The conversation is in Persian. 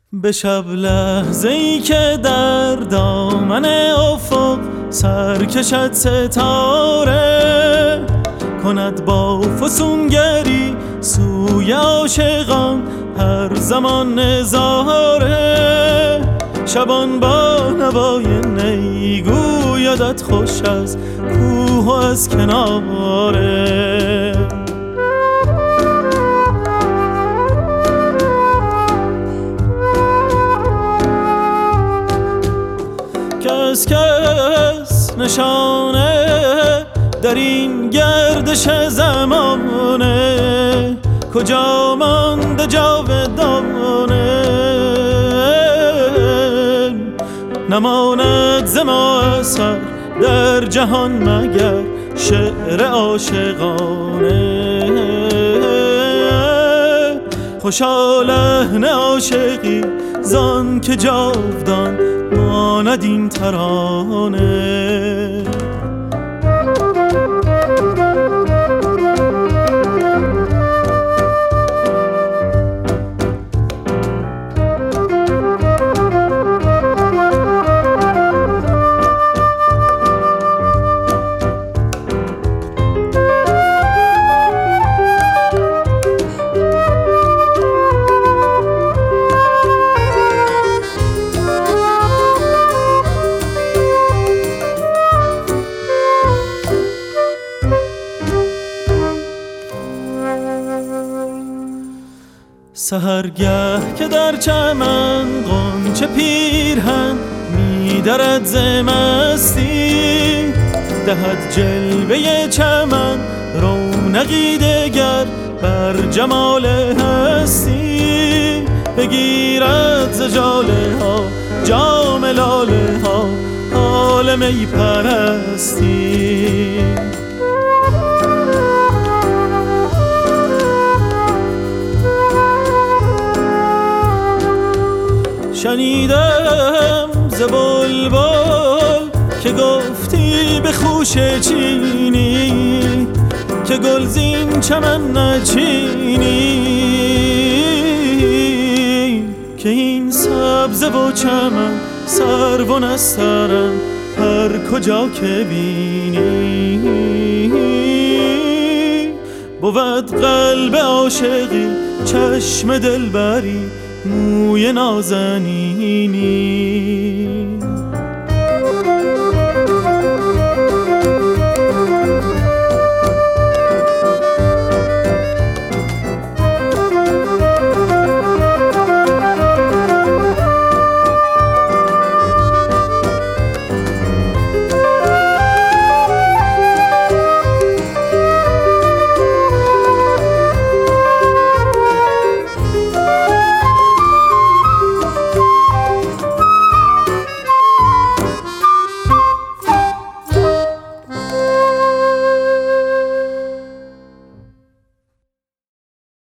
به شب لحظه‌ای که در دامن افق سر کشد ستاره، کند با فسونگری سوی عاشقان هر زمان نظاره. شبان با نوای نی گویدت خوش از کوه و از کناره. کس نشانه در این گردش زمانه، کجا مانده جاودانه. نماند ز ما اثر در جهان مگر شعر عاشقانه. خوشا لحن عاشقی زان که جاودان ماند این ترانه. سحرگه که در چمن غنچه پیرهن می‌درد ز مستی، دهد جلوه چمن رونقی دگر بر جمال هستی. بگیرد ز ژاله ها جام لاله ها حال می پرستی. شنیدم ز بلبل که گفتی به خوش چینی، که گل زین چمن نچینی. که این سبزه و چمن سرو و نسترن هر کجا که بینی. بود قلب عاشقی چشم دلبری موی نازنینی.